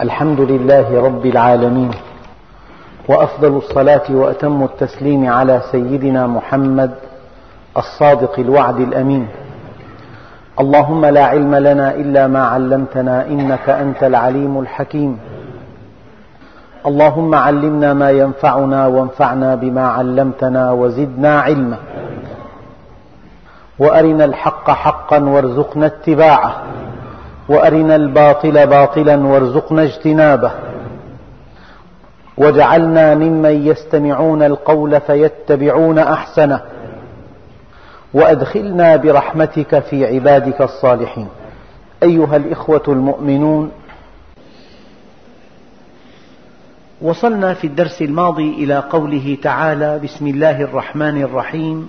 الحمد لله رب العالمين، وأفضل الصلاة وأتم التسليم على سيدنا محمد الصادق الوعد الأمين. اللهم لا علم لنا إلا ما علمتنا إنك أنت العليم الحكيم. اللهم علمنا ما ينفعنا وانفعنا بما علمتنا وزدنا علما، وأرنا الحق حقا وارزقنا اتباعه، وأرنا الباطل باطلا وارزقنا اجتنابه، واجعلنا ممن يستمعون القول فيتبعون أحسنه، وأدخلنا برحمتك في عبادك الصالحين. أيها الإخوة المؤمنون، وصلنا في الدرس الماضي إلى قوله تعالى: بسم الله الرحمن الرحيم: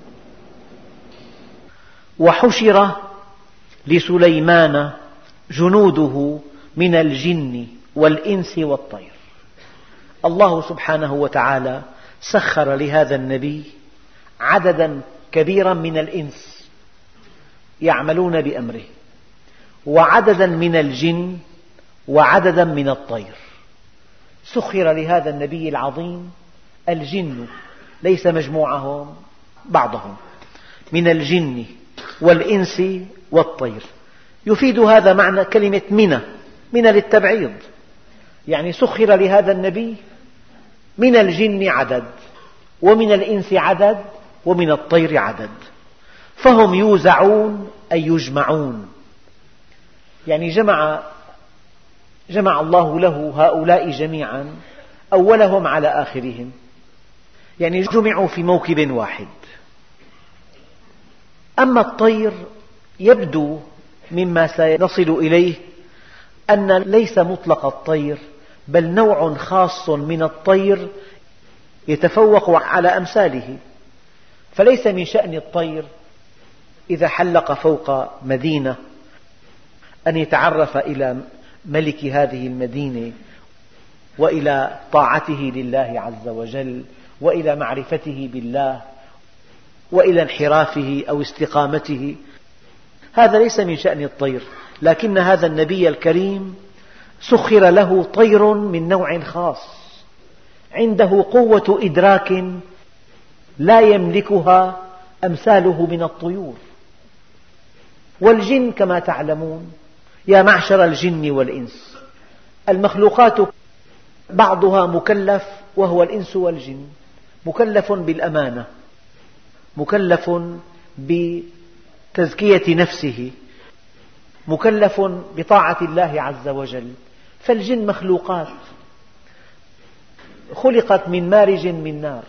وحشر لسليمان جنوده من الجن والإنس والطير. الله سبحانه وتعالى سخر لهذا النبي عددا كبيرا من الإنس يعملون بأمره، وعددا من الجن، وعددا من الطير. سخر لهذا النبي العظيم الجن، ليس مجموعهم، بعضهم، من الجن والإنس والطير. يفيد هذا معنى كلمة من للتبعيض، يعني سخر لهذا النبي من الجن عدد، ومن الإنس عدد، ومن الطير عدد، فهم يوزعون أي يجمعون، يعني جمع الله له هؤلاء جميعا، أولهم على آخرهم، يعني جمعوا في موكب واحد. أما الطير يبدو مما سنصل إليه أن ليس مطلق الطير، بل نوع خاص من الطير يتفوق على أمثاله. فليس من شأن الطير إذا حلق فوق مدينة أن يتعرف إلى ملك هذه المدينة، وإلى طاعته لله عز وجل، وإلى معرفته بالله، وإلى انحرافه أو استقامته. هذا ليس من شأن الطير، لكن هذا النبي الكريم سخر له طير من نوع خاص، عنده قوة إدراك لا يملكها أمثاله من الطيور. والجن كما تعلمون، يا معشر الجن والإنس، المخلوقات بعضها مكلف، وهو الإنس والجن، مكلف بالأمانة، مكلف بتزكية نفسه، مكلف بطاعة الله عز وجل. فالجن مخلوقات خلقت من مارج من نار،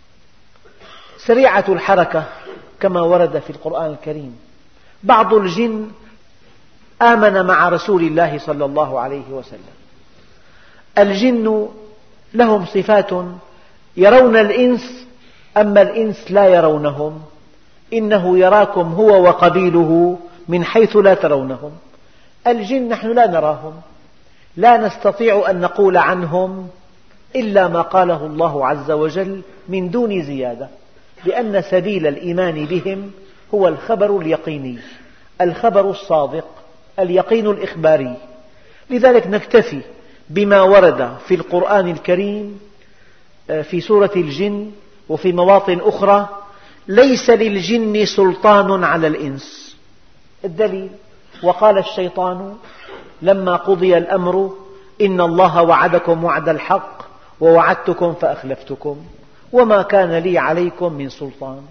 سريعة الحركة كما ورد في القرآن الكريم. بعض الجن آمن مع رسول الله صلى الله عليه وسلم. الجن لهم صفات، يرون الإنس، أما الإنس لا يرونهم. إنه يراكم هو وقبيله من حيث لا ترونهم. الجن نحن لا نراهم، لا نستطيع أن نقول عنهم إلا ما قاله الله عز وجل من دون زيادة، لأن سبيل الإيمان بهم هو الخبر اليقيني، الخبر الصادق، اليقين الإخباري. لذلك نكتفي بما ورد في القرآن الكريم في سورة الجن وفي مواطن أخرى: ليس للجن سلطان على الإنس. الدليل: وقال الشيطان لما قضي الأمر إن الله وعدكم وعد الحق ووعدتكم فأخلفتكم وما كان لي عليكم من سلطان.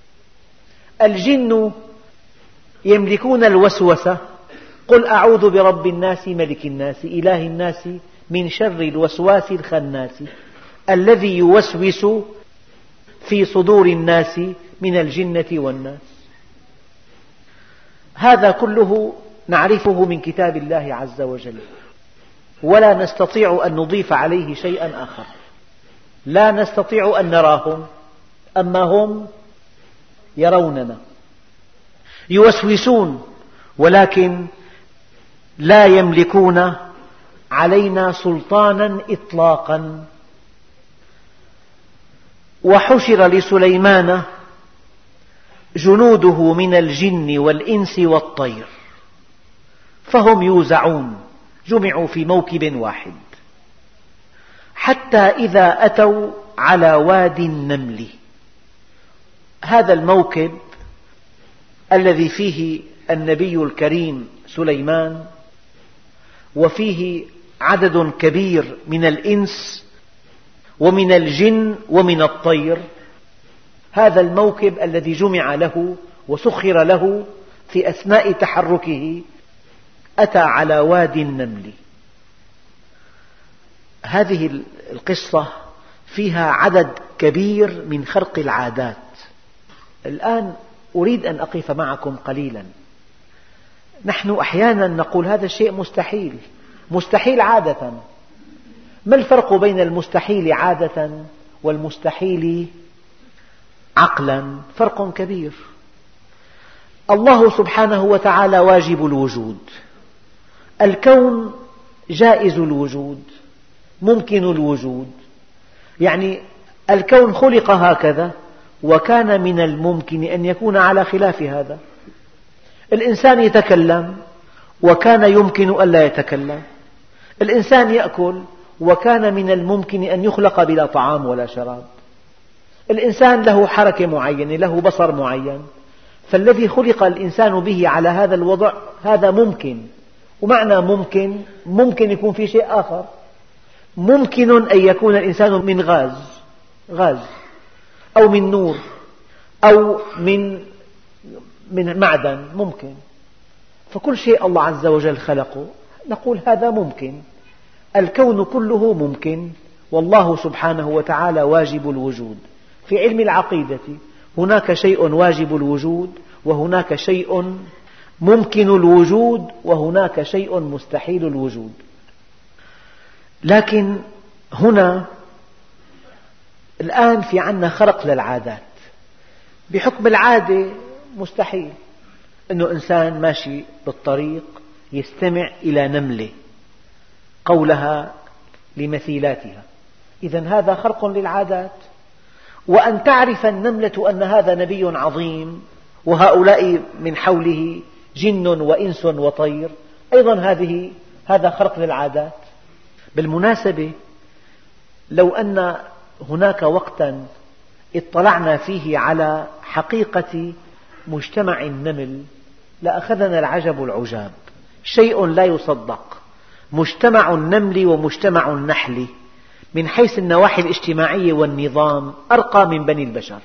الجن يملكون الوسوسة: قل أعوذ برب الناس ملك الناس إله الناس من شر الوسواس الخناس الذي يوسوس في صدور الناس من الجنة والناس. هذا كله نعرفه من كتاب الله عز وجل، ولا نستطيع أن نضيف عليه شيئا آخر. لا نستطيع أن نراهم، أما هم يروننا، يوسوسون، ولكن لا يملكون علينا سلطانا إطلاقا. وحشر لسليمان جنوده من الجن والإنس والطير، فهم يوزعون جمعوا في موكب واحد حتى إذا أتوا على وادي النمل. هذا الموكب الذي فيه النبي الكريم سليمان وفيه عدد كبير من الإنس ومن الجن ومن الطير، هذا الموكب الذي جمع له وسخر له في أثناء تحركه أتى على وادي النمل. هذه القصة فيها عدد كبير من خرق العادات. الآن أريد أن أقف معكم قليلا. نحن أحيانا نقول هذا الشيء مستحيل، مستحيل عادة. ما الفرق بين المستحيل عادة والمستحيل عقلا؟ فرق كبير. الله سبحانه وتعالى واجب الوجود، الكون جائز الوجود، ممكن الوجود، يعني الكون خلق هكذا وكان من الممكن أن يكون على خلاف هذا. الإنسان يتكلم وكان يمكن ألا يتكلم، الإنسان يأكل وكان من الممكن أن يخلق بلا طعام ولا شراب، الإنسان له حركة معينة، له بصر معين، فالذي خلق الإنسان به على هذا الوضع هذا ممكن. ومعنى ممكن يكون في شيء آخر، ممكن أن يكون الإنسان من غاز أو من نور أو من معدن، ممكن. فكل شيء الله عز وجل خلقه نقول هذا ممكن. الكون كله ممكن، والله سبحانه وتعالى واجب الوجود. في علم العقيدة هناك شيء واجب الوجود، وهناك شيء ممكن الوجود، وهناك شيء مستحيل الوجود. لكن هنا الآن في عندنا خرق للعادات. بحكم العادة مستحيل أنه إنسان ماشي بالطريق يستمع إلى نملة قولها لمثيلاتها، إذن هذا خرق للعادات. وأن تعرف النملة أن هذا نبي عظيم وهؤلاء من حوله جن وإنس وطير، أيضا هذا خرق للعادات. بالمناسبة لو أن هناك وقتا اطلعنا فيه على حقيقة مجتمع النمل لأخذنا العجب العجاب، شيء لا يصدق. مجتمع النمل ومجتمع النحل من حيث النواحي الاجتماعية والنظام أرقى من بني البشر.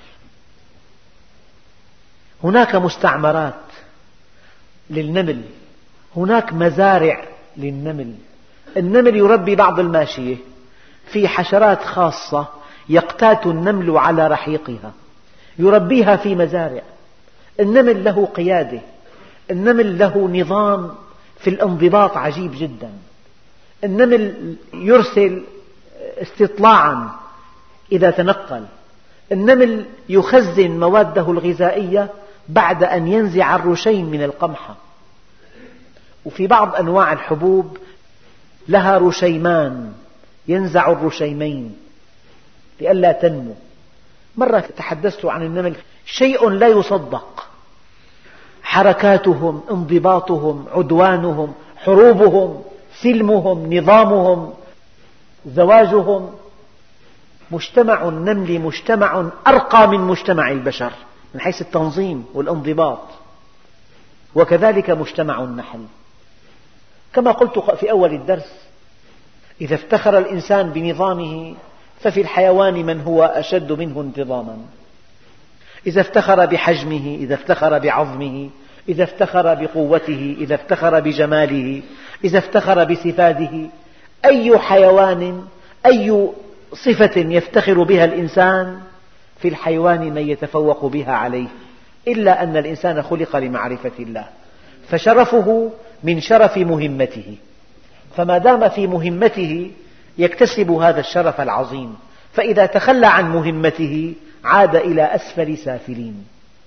هناك مستعمرات للنمل، هناك مزارع للنمل. النمل يربي بعض الماشية، في حشرات خاصة يقتات النمل على رحيقها يربيها في مزارع. النمل له قيادة، النمل له نظام في الانضباط عجيب جدا. النمل يرسل استطلاعا إذا تنقل، النمل يخزن موادة الغذائية بعد أن ينزع الرشيم من القمحة. وفي بعض أنواع الحبوب لها رشيمان، ينزع الرشيمين لئلا تنمو. مرة تحدثت عن النمل، شيء لا يصدق، حركاتهم، انضباطهم، عدوانهم، حروبهم، سلمهم، نظامهم، زواجهم. مجتمع النمل مجتمع أرقى من مجتمع البشر من حيث التنظيم والانضباط، وكذلك مجتمع النحل. كما قلت في أول الدرس، إذا افتخر الإنسان بنظامه ففي الحيوان من هو أشد منه انتظاما. إذا افتخر بحجمه، إذا افتخر بعظمه، إذا افتخر بقوته، إذا افتخر بجماله، إذا افتخر بصفاته، أي حيوان، أي صفة يفتخر بها الإنسان في الحيوان من يتفوق بها عليه، إلا أن الإنسان خلق لمعرفة الله، فشرفه من شرف مهمته، فما دام في مهمته يكتسب هذا الشرف العظيم، فإذا تخلى عن مهمته عاد إلى أسفل سافلين.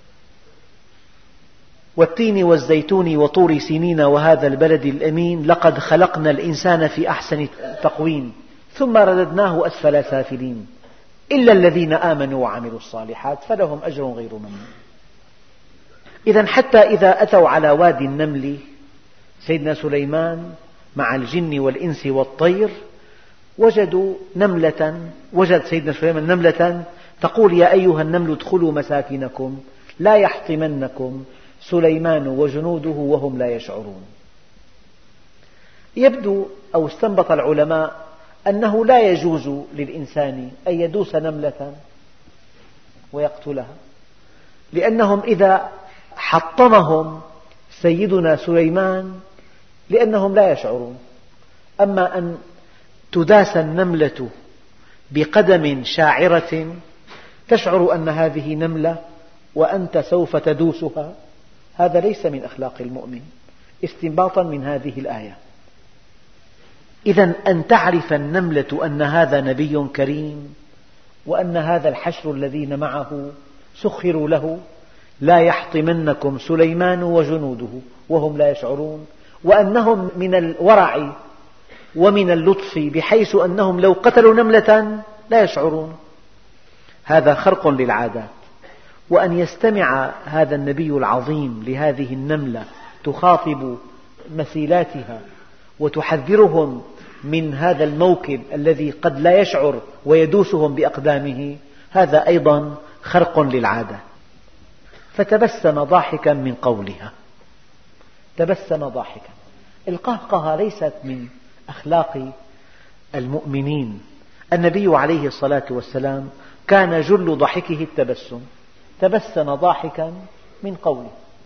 والتين والزيتون وطور سينين وهذا البلد الأمين لقد خلقنا الإنسان في أحسن تقويم ثم رددناه أسفل سافلين إلا الذين آمنوا وعملوا الصالحات فلهم أجر غير ممنون. إذن حتى إذا أتوا على وادي النمل، سيدنا سليمان مع الجن والإنس والطير وجد سيدنا سليمان نملة تقول يا أيها النمل ادخلوا مساكنكم لا يحطمنكم سليمان وجنوده وهم لا يشعرون. يبدو أو استنبط العلماء أنه لا يجوز للإنسان أن يدوس نملة ويقتلها، لأنهم إذا حطمهم سيدنا سليمان لأنهم لا يشعرون. أما أن تداس النملة بقدم شاعرة تشعر أن هذه نملة وأنت سوف تدوسها، هذا ليس من أخلاق المؤمن استنباطا من هذه الآية. إذن أن تعرف النملة أن هذا نبي كريم وأن هذا الحشر الذين معه سخروا له لا يحطمنكم سليمان وجنوده وهم لا يشعرون، وأنهم من الورع ومن اللطف بحيث أنهم لو قتلوا نملة لا يشعرون، هذا خرق للعادات. وأن يستمع هذا النبي العظيم لهذه النملة تخاطب مثيلاتها وتحذرهم من هذا الموكب الذي قد لا يشعر ويدوسهم بأقدامه، هذا أيضا خرق للعادة. فتبسم ضاحكا من قولها، تبسم ضاحكا. القهقهة ليست من أخلاق المؤمنين. النبي عليه الصلاة والسلام كان جل ضحكه التبسم، تبسم ضاحكا من قوله.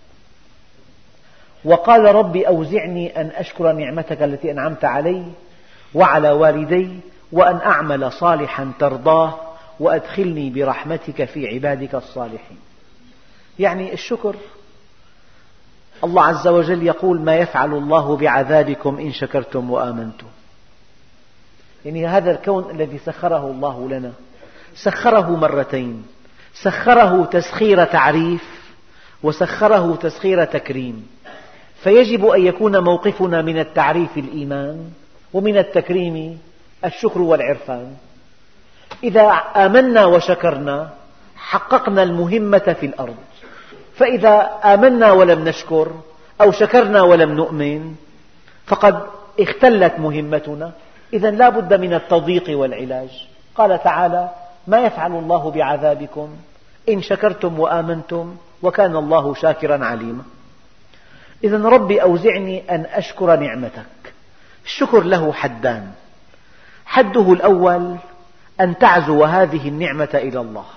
وقال رب أوزعني أن أشكر نعمتك التي أنعمت علي وعلى والدي وأن أعمل صالحا ترضاه وأدخلني برحمتك في عبادك الصالحين. يعني الشكر، الله عز وجل يقول ما يفعل الله بعذابكم إن شكرتم وآمنتم. يعني هذا الكون الذي سخره الله لنا سخره مرتين، سخره تسخير تعريف وسخره تسخير تكريم، فيجب أن يكون موقفنا من التعريف الإيمان ومن التكريم الشكر والعرفان. إذا آمنا وشكرنا حققنا المهمة في الأرض، فإذا آمنا ولم نشكر أو شكرنا ولم نؤمن فقد اختلت مهمتنا. إذن لا بد من التضييق والعلاج. قال تعالى ما يفعل الله بعذابكم إن شكرتم وآمنتم وكان الله شاكرا عليما. إذن ربي أوزعني أن أشكر نعمتك. الشكر له حدان، حده الأول أن تعزو هذه النعمة إلى الله.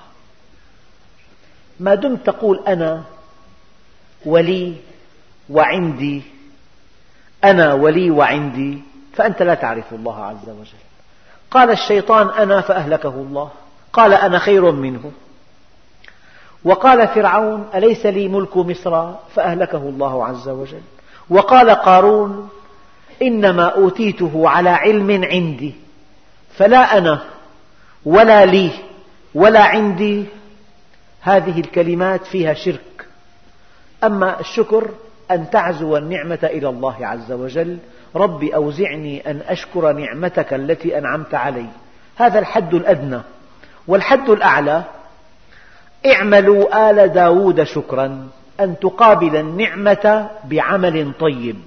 ما دمت تقول أنا ولي وعندي، أنا ولي وعندي، فأنت لا تعرف الله عز وجل. قال الشيطان أنا فأهلكه الله، قال أنا خير منه. وقال فرعون أليس لي ملك مصر فأهلكه الله عز وجل. وقال قارون إنما أوتيته على علم عندي، فلا أنا ولا لي ولا عندي، هذه الكلمات فيها شرك. أما الشكر أن تعزو النعمة إلى الله عز وجل، ربي أوزعني أن أشكر نعمتك التي أنعمت علي، هذا الحد الأدنى. والحد الأعلى اعملوا آل داود شكرا، أن تقابل النعمة بعمل طيب.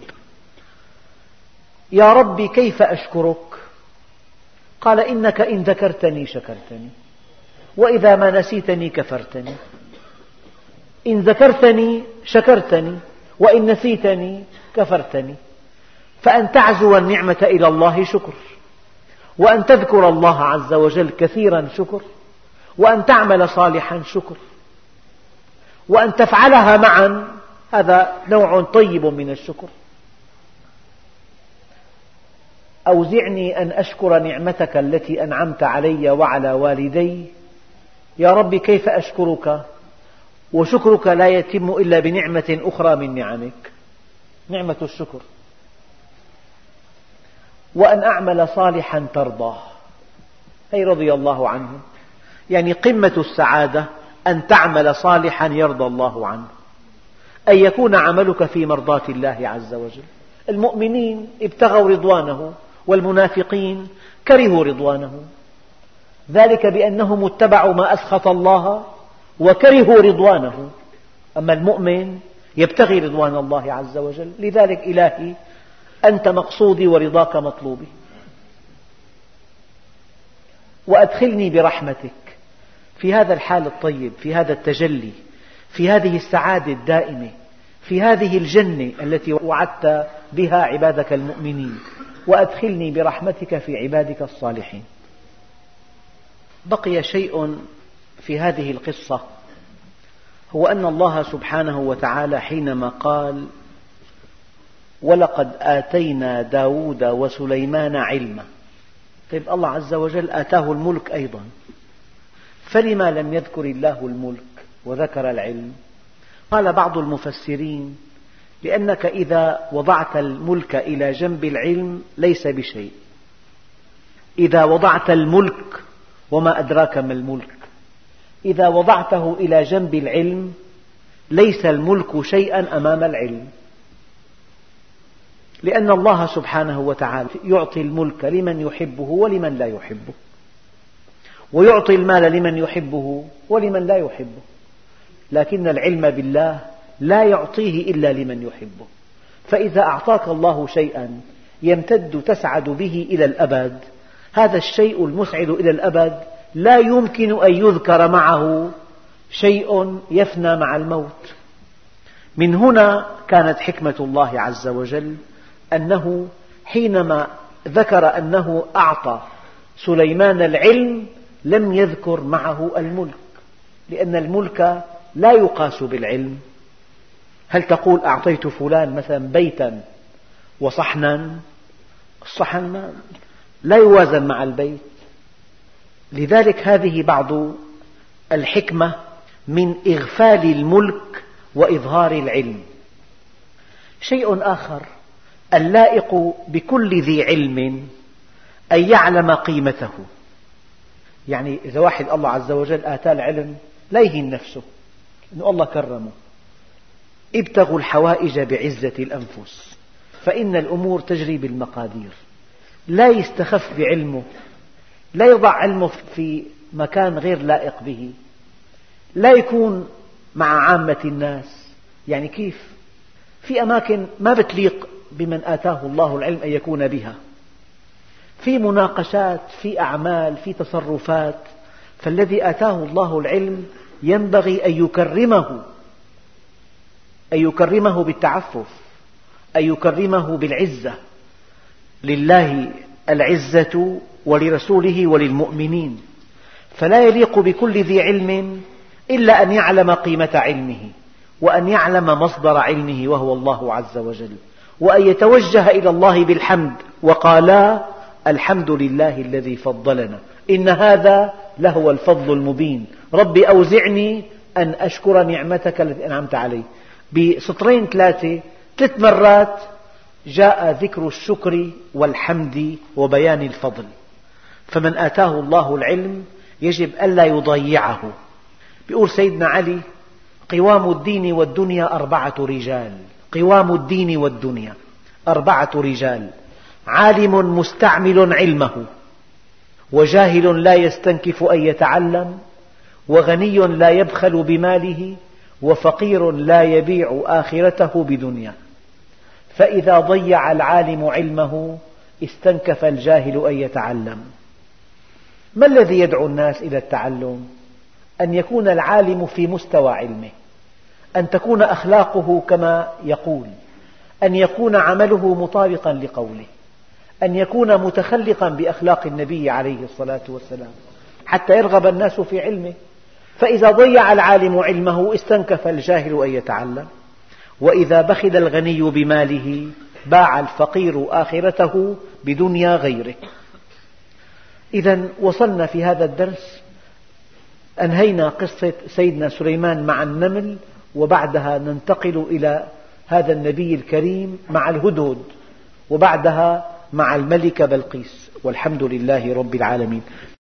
يا ربي كيف أشكرك؟ قال إنك إن ذكرتني شكرتني وإذا ما نسيتني كفرتني. إن ذكرتني شكرتني وإن نسيتني كفرتني. فأن تعزو النعمة إلى الله شكر، وأن تذكر الله عز وجل كثيرا شكر، وأن تعمل صالحا شكر، وأن تفعلها معا، هذا نوع طيب من الشكر. أوزعني أن أشكر نعمتك التي أنعمت علي وعلى والدي. يا رب كيف أشكرك وشكرك لا يتم إلا بنعمة أخرى من نعمك، نعمة الشكر. وأن أعمل صالحا ترضاه، أي رضي الله عنه. يعني قمة السعادة أن تعمل صالحا يرضى الله عنه، أن يكون عملك في مرضاة الله عز وجل. المؤمنين ابتغوا رضوانه والمنافقين كرهوا رضوانه، ذلك بأنهم اتبعوا ما أسخط الله وكرهوا رضوانه. أما المؤمن يبتغي رضوان الله عز وجل. لذلك إلهي أنت مقصودي ورضاك مطلوبي. وأدخلني برحمتك في هذا الحال الطيب، في هذا التجلي، في هذه السعادة الدائمة، في هذه الجنة التي وعدت بها عبادك المؤمنين، وأدخلني برحمتك في عبادك الصالحين. بقي شيء في هذه القصة، هو أن الله سبحانه وتعالى حينما قال: ولقد آتينا داود وسليمان علما، طيب الله عز وجل آتاه الملك أيضا، فلما لم يذكر الله الملك وذكر العلم؟ قال بعض المفسرين: لأنك إذا وضعت الملك إلى جنب العلم ليس بشيء. إذا وضعت الملك، وما أدراك ما الملك، إذا وضعته إلى جنب العلم ليس الملك شيئا أمام العلم، لأن الله سبحانه وتعالى يعطي الملك لمن يحبه ولمن لا يحبه، ويعطي المال لمن يحبه ولمن لا يحبه، لكن العلم بالله لا يعطيه إلا لمن يحبه. فإذا أعطاك الله شيئا يمتد تسعد به إلى الأبد، هذا الشيء المسعد إلى الأبد لا يمكن أن يذكر معه شيء يفنى مع الموت. من هنا كانت حكمة الله عز وجل أنه حينما ذكر أنه أعطى سليمان العلم لم يذكر معه الملك، لأن الملك لا يقاس بالعلم. هل تقول أعطيت فلان مثلا بيتا وصحنا؟ الصحن لا يوازن مع البيت. لذلك هذه بعض الحكمة من إغفال الملك وإظهار العلم. شيء آخر اللائق بكل ذي علم أن يعلم قيمته. يعني إذا واحد الله عز وجل آتاه العلم لا يهين نفسه، إنه الله كرمه. ابتغوا الحوائج بعزة الأنفس، فإن الأمور تجري بالمقادير. لا يستخف بعلمه، لا يضع علمه في مكان غير لائق به، لا يكون مع عامة الناس. يعني كيف؟ في أماكن ما بتليق بمن آتاه الله العلم أن يكون بها، في مناقشات، في أعمال، في تصرفات. فالذي آتاه الله العلم ينبغي أن يكرمه بالتعفف، أن يكرمه بالعزة. لله العزة ولرسوله وللمؤمنين، فلا يليق بكل ذي علم إلا أن يعلم قيمة علمه، وأن يعلم مصدر علمه وهو الله عز وجل، وأن يتوجه إلى الله بالحمد، وقالا الحمد لله الذي فضلنا، إن هذا لهو الفضل المبين، رب أوزعني أن أشكر نعمتك التي أنعمت علي. بسطرين ثلاث مرات جاء ذكر الشكر والحمد وبيان الفضل. فمن آتاه الله العلم يجب ألا يضيعه. يقول سيدنا علي: قوام الدين والدنيا 4 رجال. قوام الدين والدنيا 4 رجال: عالم مستعمل علمه، وجاهل لا يستنكف أن يتعلم، وغني لا يبخل بماله، وفقير لا يبيع آخرته بدنيا. فإذا ضيع العالم علمه استنكف الجاهل أن يتعلم. ما الذي يدعو الناس إلى التعلم؟ أن يكون العالم في مستوى علمه، أن تكون أخلاقه كما يقول، أن يكون عمله مطابقا لقوله، أن يكون متخلقا بأخلاق النبي عليه الصلاة والسلام، حتى يرغب الناس في علمه. فإذا ضيع العالم علمه استنكف الجاهل أن يتعلم، وإذا بخل الغني بماله باع الفقير آخرته بدنيا غيره. إذا وصلنا في هذا الدرس، أنهينا قصة سيدنا سليمان مع النمل، وبعدها ننتقل إلى هذا النبي الكريم مع الهدهد، وبعدها مع الملكة بلقيس، والحمد لله رب العالمين.